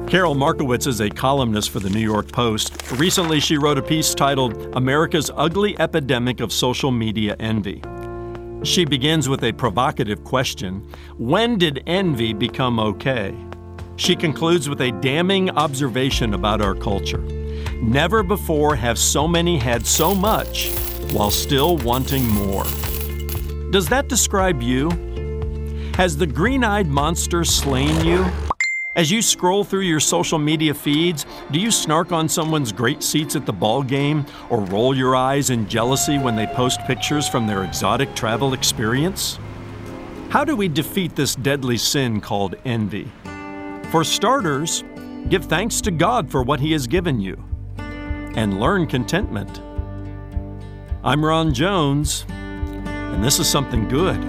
Carol Markowitz is a columnist for the New York Post. Recently, she wrote a piece titled America's Ugly Epidemic of Social Media Envy. She begins with a provocative question: when did envy become okay? She concludes with a damning observation about our culture. Never before have so many had so much while still wanting more. Does that describe you? Has the green-eyed monster slain you? As you scroll through your social media feeds, do you snark on someone's great seats at the ball game or roll your eyes in jealousy when they post pictures from their exotic travel experience? How do we defeat this deadly sin called envy? For starters, give thanks to God for what He has given you and learn contentment. I'm Ron Jones, and this is Something Good.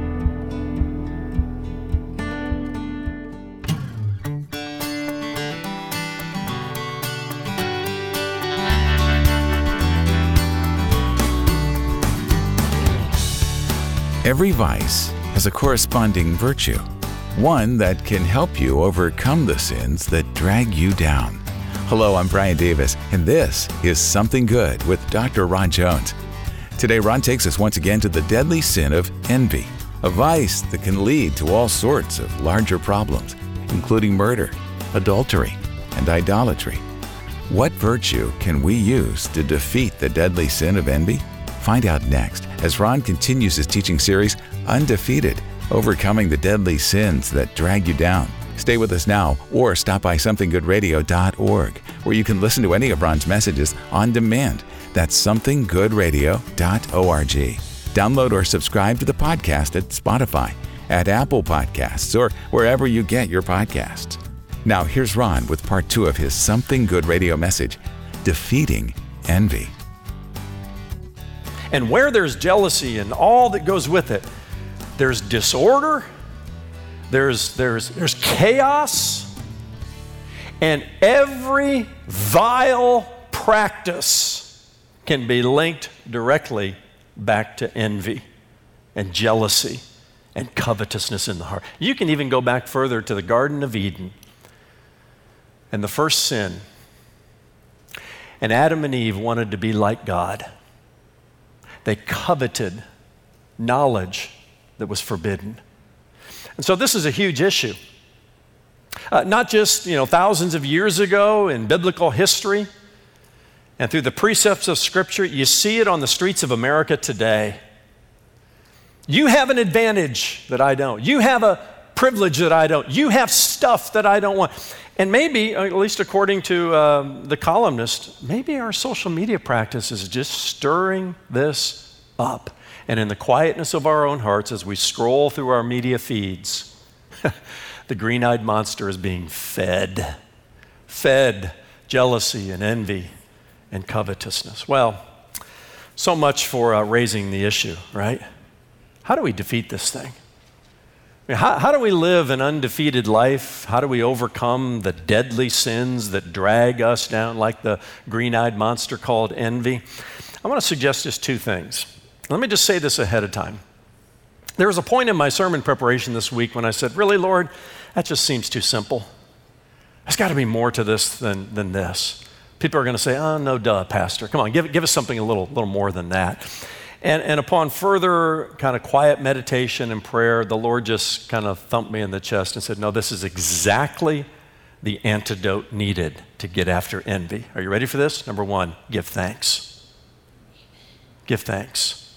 Every vice has a corresponding virtue, one that can help you overcome the sins that drag you down. Hello, I'm Brian Davis, and this is Something Good with Dr. Ron Jones. Today, Ron takes us once again to the deadly sin of envy, a vice that can lead to all sorts of larger problems, including murder, adultery, and idolatry. What virtue can we use to defeat the deadly sin of envy? Find out next as Ron continues his teaching series, Undefeated, Overcoming the Deadly Sins That Drag You Down. Stay with us now or stop by somethinggoodradio.org, where you can listen to any of Ron's messages on demand. That's somethinggoodradio.org. Download or subscribe to the podcast at Spotify, at Apple Podcasts, or wherever you get your podcasts. Now here's Ron with part 2 of his Something Good radio message, Defeating Envy. And where there's jealousy and all that goes with it, there's disorder, there's chaos, and every vile practice can be linked directly back to envy and jealousy and covetousness in the heart. You can even go back further to the Garden of Eden and the first sin. And Adam and Eve wanted to be like God. They coveted knowledge that was forbidden. And so this is a huge issue. Not just, thousands of years ago in biblical history and through the precepts of Scripture, you see it on the streets of America today. You have an advantage that I don't. You have a privilege that I don't. You have stuff that I don't want. And maybe, at least according to the columnist, maybe our social media practice is just stirring this up. And in the quietness of our own hearts, as we scroll through our media feeds, the green-eyed monster is being fed jealousy and envy and covetousness. Well, so much for raising the issue, right? How do we defeat this thing? How do we live an undefeated life? How do we overcome the deadly sins that drag us down like the green-eyed monster called envy? I want to suggest just 2 things. Let me just say this ahead of time. There was a point in my sermon preparation this week when I said, really, Lord, that just seems too simple. There's got to be more to this than this. People are going to say, oh, no, duh, Pastor. Come on, give us something a little more than that. And upon further kind of quiet meditation and prayer, the Lord just kind of thumped me in the chest and said, no, this is exactly the antidote needed to get after envy. Are you ready for this? Number 1, give thanks. Give thanks.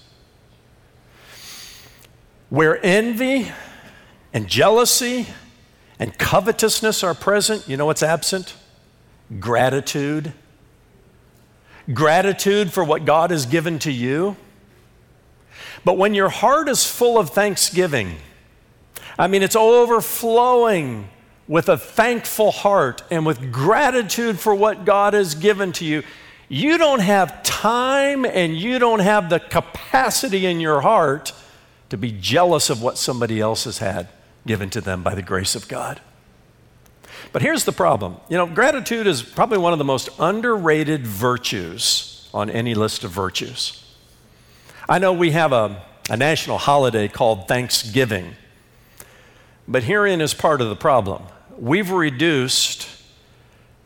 Where envy and jealousy and covetousness are present, you know what's absent? Gratitude. Gratitude for what God has given to you. But when your heart is full of thanksgiving, it's overflowing with a thankful heart and with gratitude for what God has given to you, you don't have time and you don't have the capacity in your heart to be jealous of what somebody else has had given to them by the grace of God. But here's the problem. Gratitude is probably one of the most underrated virtues on any list of virtues. I know we have a national holiday called Thanksgiving, but herein is part of the problem. We've reduced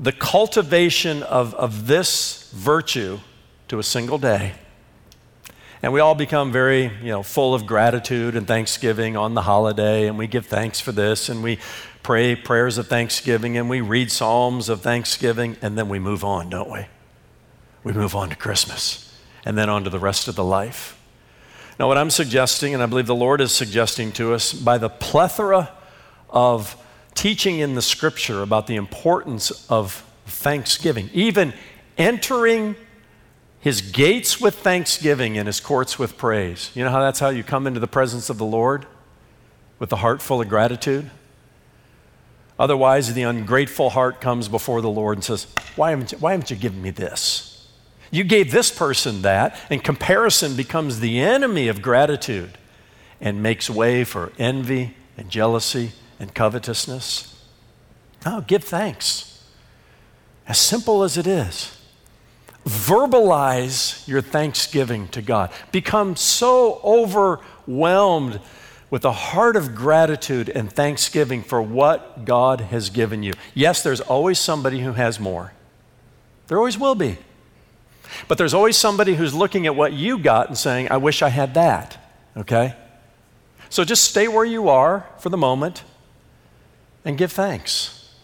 the cultivation of this virtue to a single day. And we all become very, full of gratitude and thanksgiving on the holiday, and we give thanks for this, and we pray prayers of thanksgiving, and we read psalms of thanksgiving, and then we move on, don't we? We move on to Christmas, and then on to the rest of the life. Now, what I'm suggesting, and I believe the Lord is suggesting to us, by the plethora of teaching in the Scripture about the importance of thanksgiving, even entering His gates with thanksgiving and His courts with praise. You know how that's how you come into the presence of the Lord? With a heart full of gratitude? Otherwise, the ungrateful heart comes before the Lord and says, why haven't you given me this? You gave this person that, and comparison becomes the enemy of gratitude and makes way for envy and jealousy and covetousness. Oh, give thanks. As simple as it is. Verbalize your thanksgiving to God. Become so overwhelmed with a heart of gratitude and thanksgiving for what God has given you. Yes, there's always somebody who has more. There always will be. But there's always somebody who's looking at what you got and saying, I wish I had that, okay? So just stay where you are for the moment and give thanks.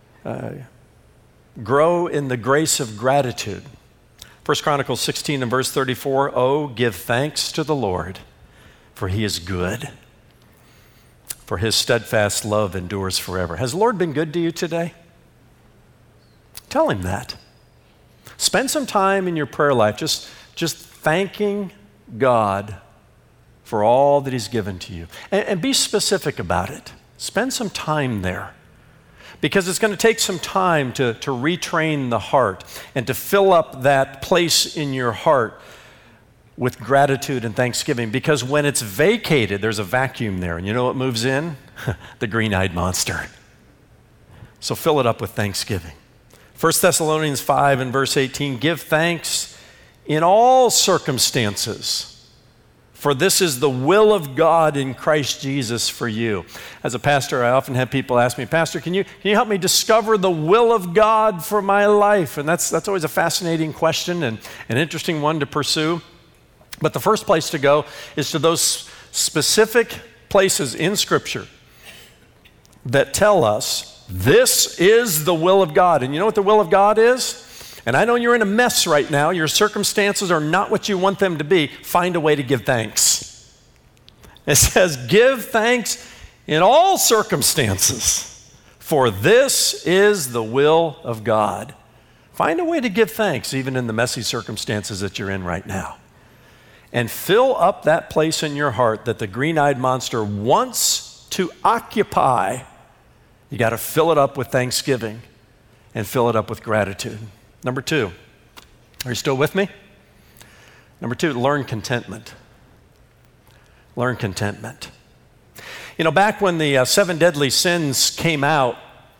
Grow in the grace of gratitude. 1 Chronicles 16 and verse 34, oh, give thanks to the Lord, for He is good, for His steadfast love endures forever. Has the Lord been good to you today? Tell Him that. Spend some time in your prayer life just thanking God for all that He's given to you. And be specific about it. Spend some time there. Because it's going to take some time to retrain the heart and to fill up that place in your heart with gratitude and thanksgiving. Because when it's vacated, there's a vacuum there. And you know what moves in? The green-eyed monster. So fill it up with thanksgiving. 1 Thessalonians 5 and verse 18, give thanks in all circumstances, for this is the will of God in Christ Jesus for you. As a pastor, I often have people ask me, Pastor, can you help me discover the will of God for my life? And that's always a fascinating question and an interesting one to pursue. But the first place to go is to those specific places in Scripture that tell us this is the will of God. And you know what the will of God is? And I know you're in a mess right now. Your circumstances are not what you want them to be. Find a way to give thanks. It says, give thanks in all circumstances, for this is the will of God. Find a way to give thanks, even in the messy circumstances that you're in right now. And fill up that place in your heart that the green-eyed monster wants to occupy. You got to fill it up with thanksgiving and fill it up with gratitude. Number 2, are you still with me? Number 2, learn contentment. Learn contentment. You know, back when the 7 deadly sins came out,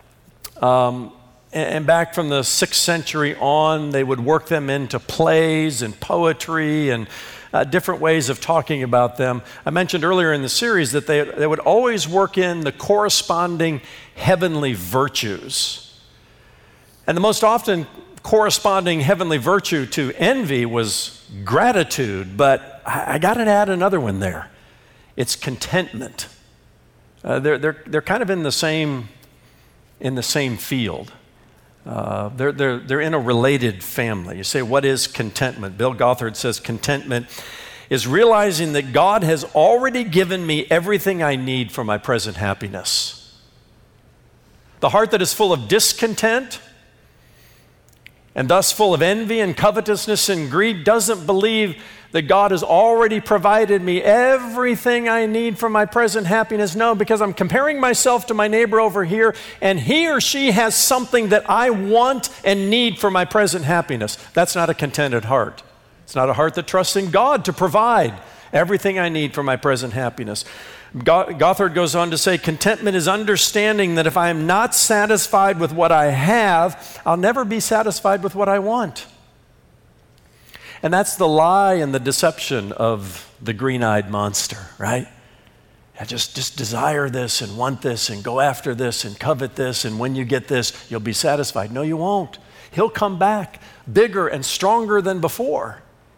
and back from the 6th century on, they would work them into plays and poetry and different ways of talking about them. I mentioned earlier in the series that they would always work in the corresponding heavenly virtues. And the most often corresponding heavenly virtue to envy was gratitude, but I got to add another one there. It's contentment. They're kind of in the same field. They're in a related family. You say, what is contentment? Bill Gothard says contentment is realizing that God has already given me everything I need for my present happiness. The heart that is full of discontent and thus full of envy and covetousness and greed doesn't believe that God has already provided me everything I need for my present happiness. No, because I'm comparing myself to my neighbor over here, and he or she has something that I want and need for my present happiness. That's not a contented heart. It's not a heart that trusts in God to provide everything I need for my present happiness. Gothard goes on to say, contentment is understanding that if I am not satisfied with what I have, I'll never be satisfied with what I want. And that's the lie and the deception of the green-eyed monster, right? Just desire this and want this and go after this and covet this, and when you get this, you'll be satisfied. No, you won't. He'll come back bigger and stronger than before.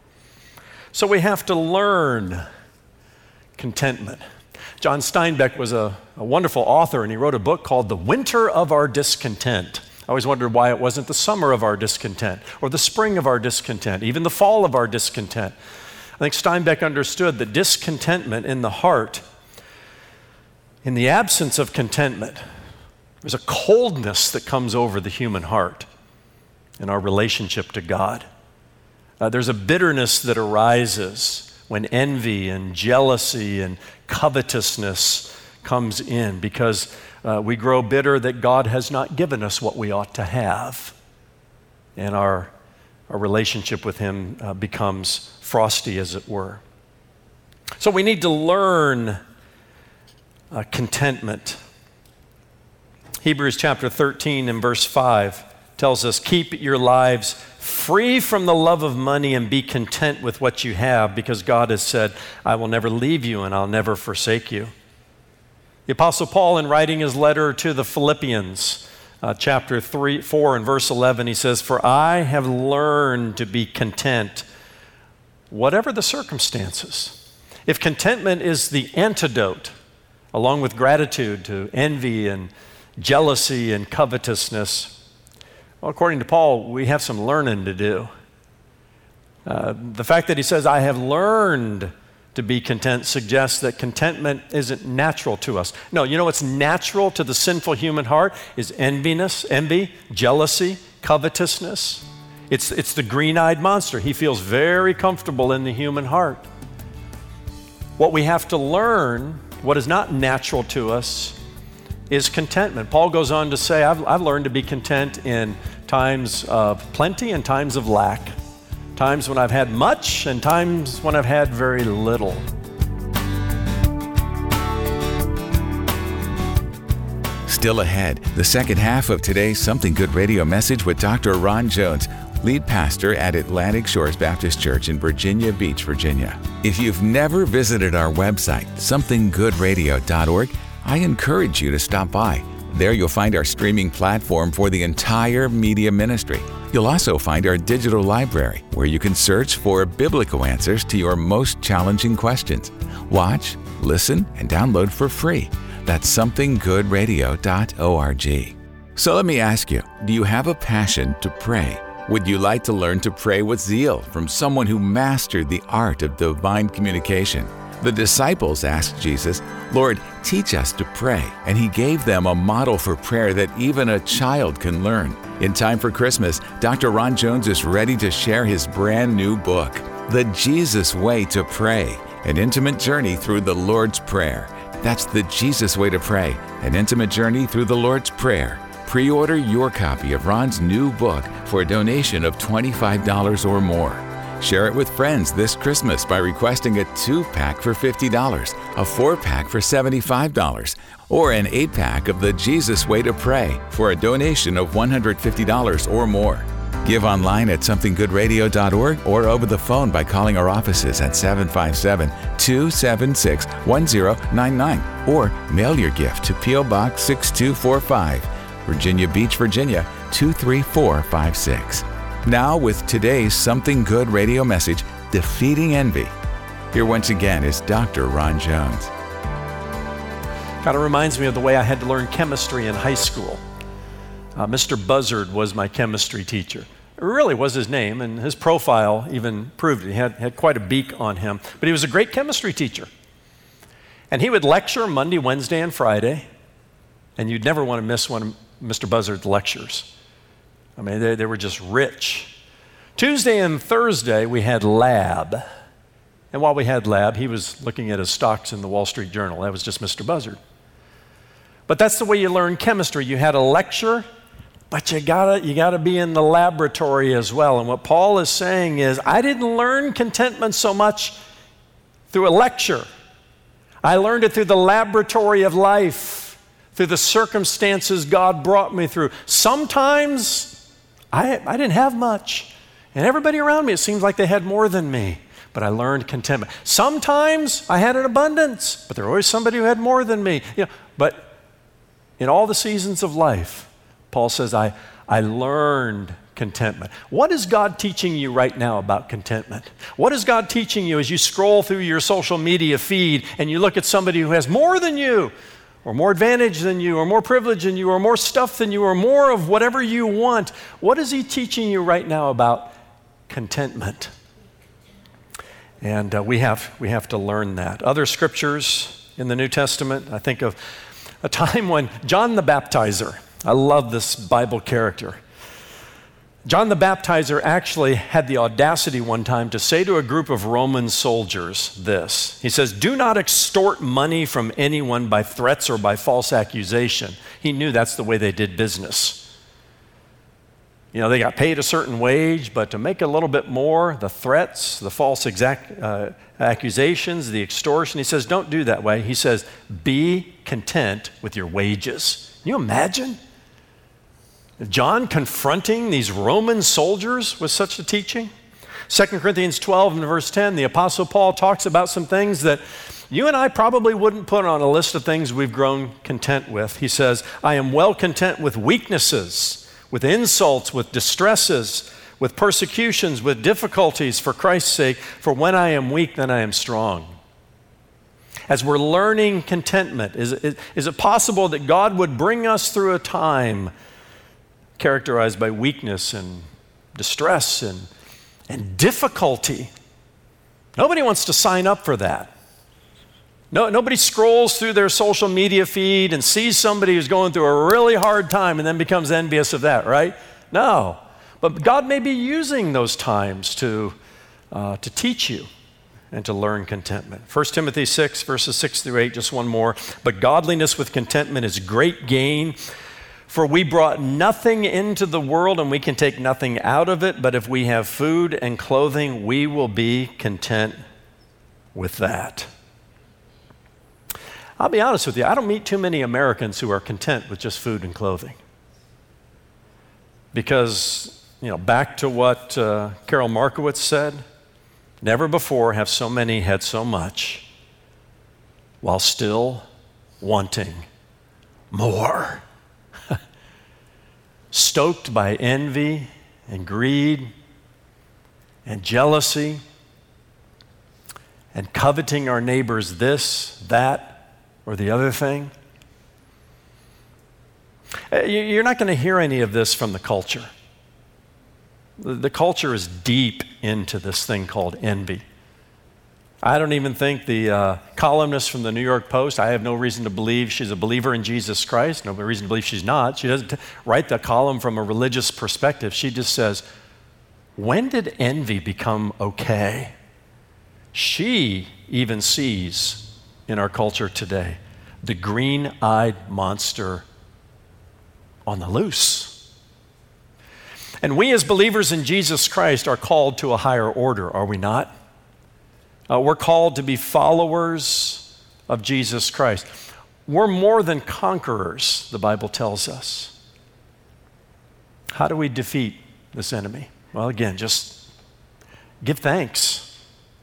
So we have to learn contentment. John Steinbeck was a wonderful author, and he wrote a book called The Winter of Our Discontent. I always wondered why it wasn't the summer of our discontent, or the spring of our discontent, even the fall of our discontent. I think Steinbeck understood that discontentment in the heart, in the absence of contentment, there's a coldness that comes over the human heart in our relationship to God. There's a bitterness that arises when envy and jealousy and covetousness comes in, because we grow bitter that God has not given us what we ought to have. And our relationship with Him becomes frosty, as it were. So we need to learn contentment. Hebrews chapter 13 and verse 5 tells us, keep your lives free from the love of money and be content with what you have, because God has said, I will never leave you and I'll never forsake you. The Apostle Paul, in writing his letter to the Philippians, chapter 4 and verse 11, he says, for I have learned to be content, whatever the circumstances. If contentment is the antidote, along with gratitude, to envy and jealousy and covetousness, well, according to Paul, we have some learning to do. The fact that he says, I have learned to be content, suggests that contentment isn't natural to us. No, you know what's natural to the sinful human heart is envy, jealousy, covetousness. It's the green-eyed monster. He feels very comfortable in the human heart. What we have to learn, what is not natural to us, is contentment. Paul goes on to say, I've learned to be content in times of plenty and times of lack, times when I've had much and times when I've had very little. Still ahead, the second half of today's Something Good radio message with Dr. Ron Jones, lead pastor at Atlantic Shores Baptist Church in Virginia Beach, Virginia. If you've never visited our website, somethinggoodradio.org, I encourage you to stop by. There you'll find our streaming platform for the entire media ministry. You'll also find our digital library, where you can search for biblical answers to your most challenging questions. Watch, listen, and download for free. That's somethinggoodradio.org. So let me ask you, do you have a passion to pray? Would you like to learn to pray with zeal from someone who mastered the art of divine communication? The disciples asked Jesus, Lord, teach us to pray, and He gave them a model for prayer that even a child can learn. In time for Christmas, Dr. Ron Jones is ready to share his brand new book, The Jesus Way to Pray, an intimate journey through the Lord's Prayer. That's The Jesus Way to Pray, an intimate journey through the Lord's Prayer. Pre-order your copy of Ron's new book for a donation of $25 or more. Share it with friends this Christmas by requesting a 2-pack for $50, a 4-pack for $75, or an 8-pack of The Jesus Way to Pray for a donation of $150 or more. Give online at somethinggoodradio.org or over the phone by calling our offices at 757-276-1099, or mail your gift to P.O. Box 6245, Virginia Beach, Virginia 23456. Now with today's Something Good radio message, Defeating Envy. Here once again is Dr. Ron Jones. Kind of reminds me of the way I had to learn chemistry in high school. Mr. Buzzard was my chemistry teacher. It really was his name, and his profile even proved it. He had quite a beak on him, but he was a great chemistry teacher. And he would lecture Monday, Wednesday, and Friday, and you'd never want to miss one of Mr. Buzzard's lectures. I mean, they were just rich. Tuesday and Thursday, we had lab. And while we had lab, he was looking at his stocks in the Wall Street Journal. That was just Mr. Buzzard. But that's the way you learn chemistry. You had a lecture, but you gotta be in the laboratory as well. And what Paul is saying is, I didn't learn contentment so much through a lecture. I learned it through the laboratory of life, through the circumstances God brought me through. Sometimes I didn't have much, and everybody around me, it seems like they had more than me. but I learned contentment. Sometimes I had an abundance, but there was always somebody who had more than me. But in all the seasons of life, Paul says, I learned contentment. What is God teaching you right now about contentment? What is God teaching you as you scroll through your social media feed and you look at somebody who has more than you, or more advantage than you, or more privilege than you, or more stuff than you, or more of whatever you want? What is he teaching you right now about contentment? And we have to learn that. Other scriptures in the New Testament, I think of a time when John the Baptizer, I love this Bible character. John the Baptizer actually had the audacity one time to say to a group of Roman soldiers this. He says, "Do not extort money from anyone by threats or by false accusation." He knew that's the way they did business. They got paid a certain wage, but to make a little bit more, the threats, the false accusations, the extortion, he says, don't do that way. He says, be content with your wages. Can you imagine? John confronting these Roman soldiers with such a teaching? 2 Corinthians 12 and verse 10, the Apostle Paul talks about some things that you and I probably wouldn't put on a list of things we've grown content with. He says, I am well content with weaknesses, with insults, with distresses, with persecutions, with difficulties for Christ's sake, for when I am weak, then I am strong. As we're learning contentment, is it possible that God would bring us through a time characterized by weakness and distress and difficulty? Nobody wants to sign up for that. Nobody scrolls through their social media feed and sees somebody who's going through a really hard time and then becomes envious of that, right? No. But God may be using those times to teach you and to learn contentment. 1 Timothy 6, verses 6 through 8, just one more. But godliness with contentment is great gain. For we brought nothing into the world and we can take nothing out of it, but if we have food and clothing, we will be content with that. I'll be honest with you, I don't meet too many Americans who are content with just food and clothing. Because, back to what Carol Markowitz said, never before have so many had so much while still wanting more. Stoked by envy and greed and jealousy and coveting our neighbor's this, that, or the other thing. You're not going to hear any of this from the culture. The culture is deep into this thing called envy. I don't even think the columnist from the New York Post, I have no reason to believe she's a believer in Jesus Christ, no reason to believe she's not. She doesn't write the column from a religious perspective. She just says, when did envy become okay? She even sees in our culture today the green-eyed monster on the loose. And we as believers in Jesus Christ are called to a higher order, are we not? We're called to be followers of Jesus Christ. We're more than conquerors, the Bible tells us. How do we defeat this enemy? Well, again, just give thanks.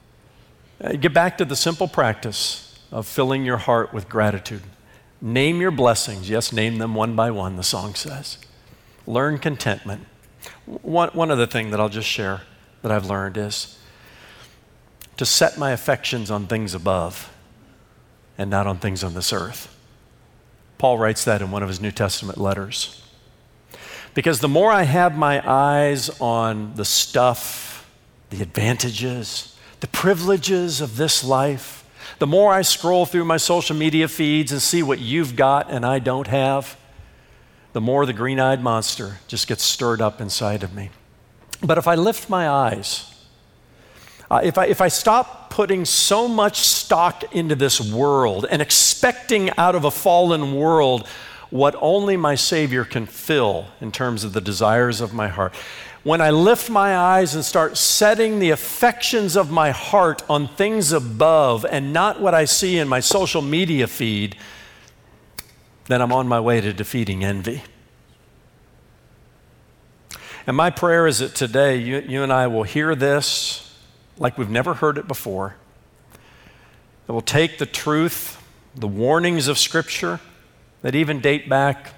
Get back to the simple practice of filling your heart with gratitude. Name your blessings. Yes, name them one by one, the song says. Learn contentment. One other thing that I'll just share that I've learned is to set my affections on things above and not on things on this earth. Paul writes that in one of his New Testament letters. Because the more I have my eyes on the stuff, the advantages, the privileges of this life, the more I scroll through my social media feeds and see what you've got and I don't have, the more the green-eyed monster just gets stirred up inside of me. But if I lift my eyes, if I stop putting so much stock into this world and expecting out of a fallen world what only my Savior can fill in terms of the desires of my heart, when I lift my eyes and start setting the affections of my heart on things above and not what I see in my social media feed, then I'm on my way to defeating envy. And my prayer is that today you and I will hear this, like we've never heard it before, that will take the truth, the warnings of Scripture that even date back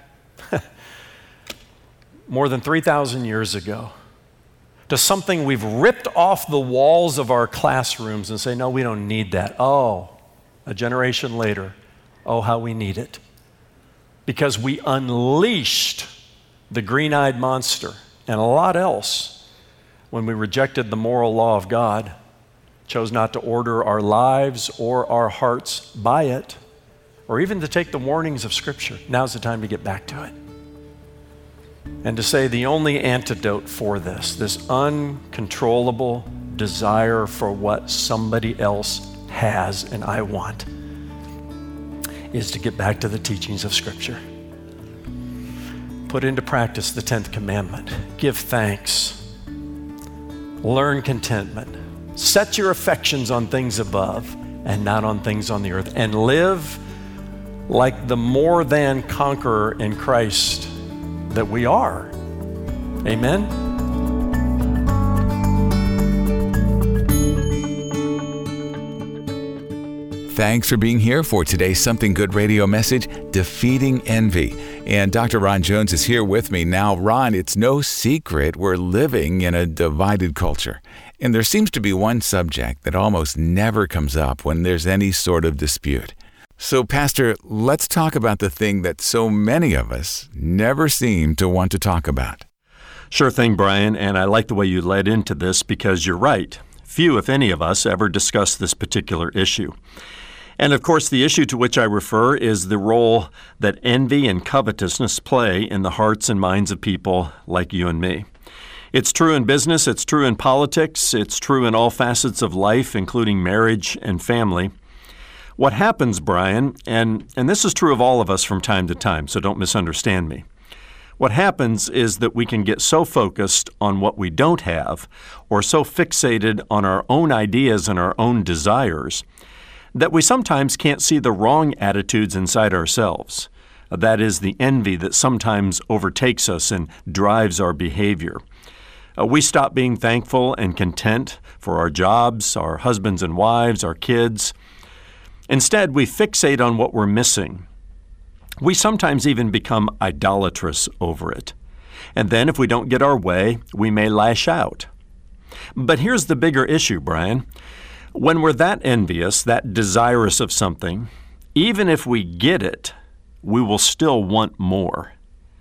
more than 3,000 years ago, to something we've ripped off the walls of our classrooms and say, no, we don't need that. Oh, a generation later, oh, how we need it. Because we unleashed the green-eyed monster and a lot else when we rejected the moral law of God, chose not to order our lives or our hearts by it, or even to take the warnings of Scripture. Now's the time to get back to it. And to say the only antidote for this uncontrollable desire for what somebody else has and I want, is to get back to the teachings of Scripture. Put into practice the 10th commandment. Give thanks. Learn contentment. Set your affections on things above and not on things on the earth. And live like the more than conqueror in Christ that we are. Amen? Thanks for being here for today's Something Good radio message, Defeating Envy. And Dr. Ron Jones is here with me. Now, Ron, it's no secret we're living in a divided culture. And there seems to be one subject that almost never comes up when there's any sort of dispute. So, Pastor, let's talk about the thing that so many of us never seem to want to talk about. Sure thing, Brian, and I like the way you led into this because you're right. Few, if any of us, ever discuss this particular issue. And of course, the issue to which I refer is the role that envy and covetousness play in the hearts and minds of people like you and me. It's true in business, it's true in politics, it's true in all facets of life, including marriage and family. What happens, Brian, and this is true of all of us from time to time, so don't misunderstand me. What happens is that we can get so focused on what we don't have, or so fixated on our own ideas and our own desires, that we sometimes can't see the wrong attitudes inside ourselves. That is the envy that sometimes overtakes us and drives our behavior. We stop being thankful and content for our jobs, our husbands and wives, our kids. Instead, we fixate on what we're missing. We sometimes even become idolatrous over it. And then if we don't get our way, we may lash out. But here's the bigger issue, Brian. When we're that envious, that desirous of something, even if we get it, we will still want more.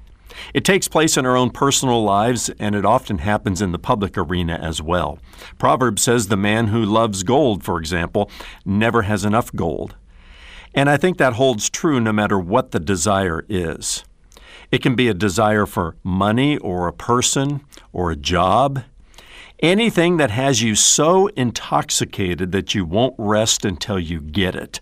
It takes place in our own personal lives, and it often happens in the public arena as well. Proverbs says the man who loves gold, for example, never has enough gold. And I think that holds true no matter what the desire is. It can be a desire for money or a person or a job. Anything that has you so intoxicated that you won't rest until you get it.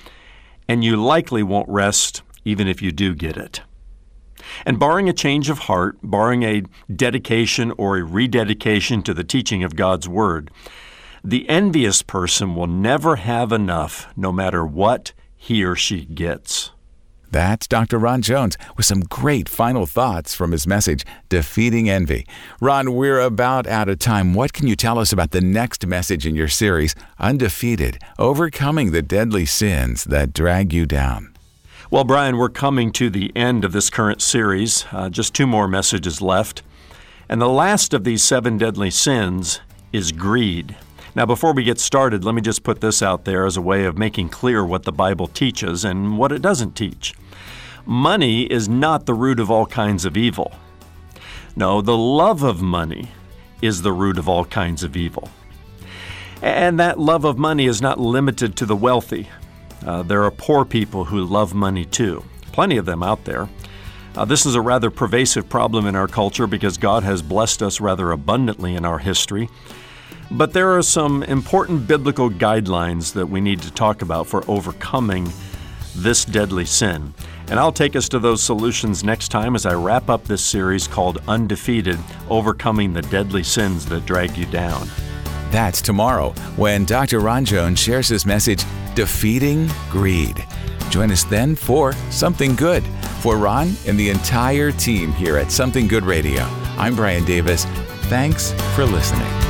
And you likely won't rest even if you do get it. And barring a change of heart, barring a dedication or a rededication to the teaching of God's Word, the envious person will never have enough no matter what he or she gets. That's Dr. Ron Jones with some great final thoughts from his message, Defeating Envy. Ron, we're about out of time. What can you tell us about the next message in your series, Undefeated, Overcoming the Deadly Sins That Drag You Down? Well, Brian, we're coming to the end of this current series. Just 2 more messages left. And the last of these 7 deadly sins is greed. Now, before we get started, let me just put this out there as a way of making clear what the Bible teaches and what it doesn't teach. Money is not the root of all kinds of evil. No, the love of money is the root of all kinds of evil. And that love of money is not limited to the wealthy. There are poor people who love money too. Plenty of them out there. This is a rather pervasive problem in our culture because God has blessed us rather abundantly in our history. But there are some important biblical guidelines that we need to talk about for overcoming this deadly sin. And I'll take us to those solutions next time as I wrap up this series called Undefeated, Overcoming the Deadly Sins That Drag You Down. That's tomorrow when Dr. Ron Jones shares his message, Defeating Greed. Join us then for Something Good. For Ron and the entire team here at Something Good Radio, I'm Brian Davis. Thanks for listening.